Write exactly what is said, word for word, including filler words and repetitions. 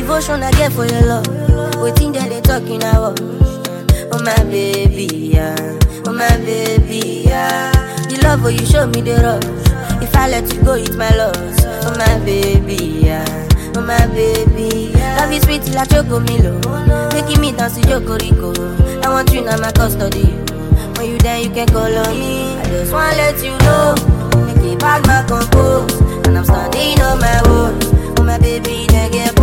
devotion I get for your love. Waiting there they talking about. Oh my baby, yeah. Oh my baby, yeah. The love what you show me the rush. If I let you go, it's my loss. Oh my baby, yeah. Oh my baby, yeah. Love is sweet like Chocomilo. Making me dance to Jokorico. I want you now my custody. When you there you can call on me. I just wanna let you know. Make it back my compose. And I'm standing on my own. Oh my baby, then get